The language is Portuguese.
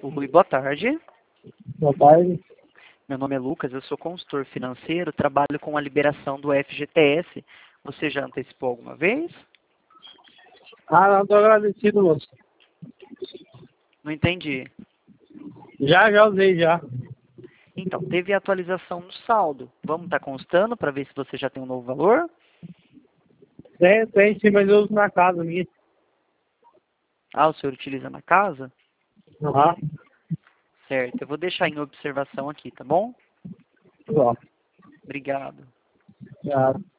Oi, boa tarde. Boa tarde. Meu nome é Lucas, eu sou consultor financeiro, trabalho com a liberação do FGTS. Você já antecipou alguma vez? Não, tô agradecido, moço. Não entendi. Já usei já. Então, teve atualização no saldo. Vamos estar constando para ver se você já tem um novo valor? Tem sim, mas eu uso na casa minha. Ah, o senhor utiliza na casa? Aham. Certo, eu vou deixar em observação aqui, tá bom? Ó. Obrigado. Já.